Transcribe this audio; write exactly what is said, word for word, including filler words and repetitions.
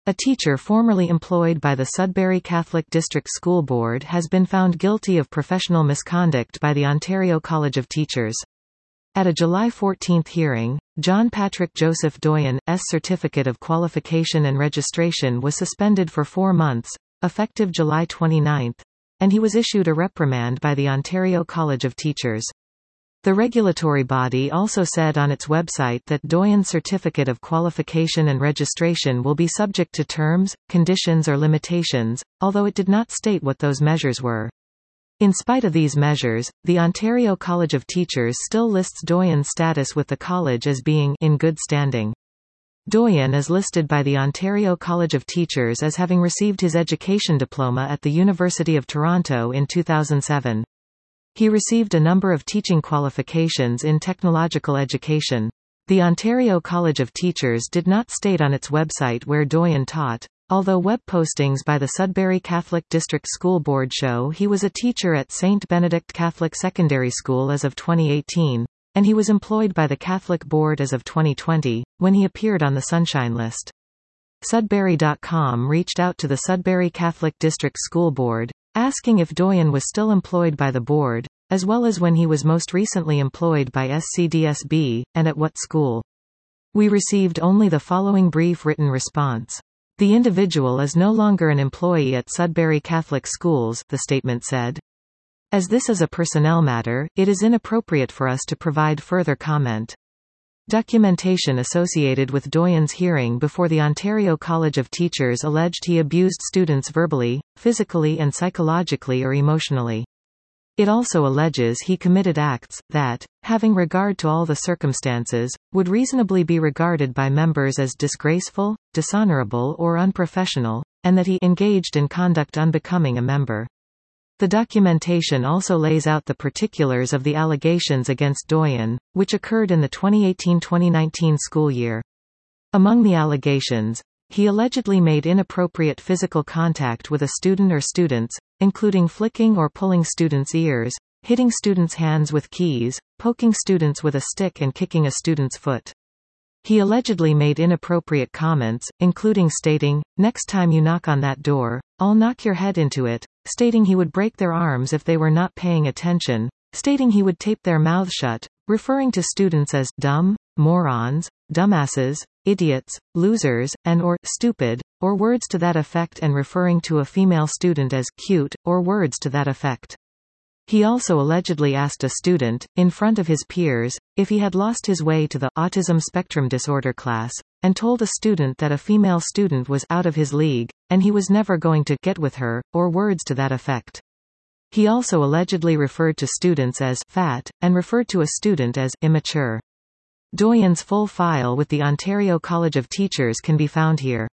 A teacher formerly employed by the Sudbury Catholic District School Board has been found guilty of professional misconduct by the Ontario College of Teachers. At a July fourteenth hearing, John Patrick Joseph Doyen's Certificate of Qualification and Registration was suspended for four months, effective July twenty-ninth, and he was issued a reprimand by the Ontario College of Teachers. The regulatory body also said on its website that Doyen's Certificate of Qualification and Registration will be subject to terms, conditions or limitations, although it did not state what those measures were. In spite of these measures, the Ontario College of Teachers still lists Doyen's status with the college as being in good standing. Doyen is listed by the Ontario College of Teachers as having received his education diploma at the University of Toronto in two thousand seven. He received a number of teaching qualifications in technological education. The Ontario College of Teachers did not state on its website where Doyen taught, although web postings by the Sudbury Catholic District School Board show he was a teacher at Saint Benedict Catholic Secondary School as of twenty eighteen, and he was employed by the Catholic Board as of twenty twenty, when he appeared on the Sunshine List. Sudbury dot com reached out to the Sudbury Catholic District School Board, asking if Doyen was still employed by the board, as well as when he was most recently employed by S C D S B, and at what school. We received only the following brief written response. The individual is no longer an employee at Sudbury Catholic Schools, the statement said. As this is a personnel matter, it is inappropriate for us to provide further comment. Documentation associated with Doyen's hearing before the Ontario College of Teachers alleged he abused students verbally, physically and psychologically or emotionally. It also alleges he committed acts that, having regard to all the circumstances, would reasonably be regarded by members as disgraceful, dishonorable or unprofessional, and that he engaged in conduct unbecoming a member. The documentation also lays out the particulars of the allegations against Doyen, which occurred in the twenty eighteen twenty nineteen school year. Among the allegations, he allegedly made inappropriate physical contact with a student or students, including flicking or pulling students' ears, hitting students' hands with keys, poking students with a stick and kicking a student's foot. He allegedly made inappropriate comments, including stating, "Next time you knock on that door, I'll knock your head into it," stating he would break their arms if they were not paying attention, stating he would tape their mouths shut, referring to students as dumb, morons, dumbasses, idiots, losers, and or stupid, or words to that effect, and referring to a female student as cute, or words to that effect. He also allegedly asked a student, in front of his peers, if he had lost his way to the autism spectrum disorder class, and told a student that a female student was out of his league, and he was never going to get with her, or words to that effect. He also allegedly referred to students as fat, and referred to a student as immature. Doyen's full file with the Ontario College of Teachers can be found here.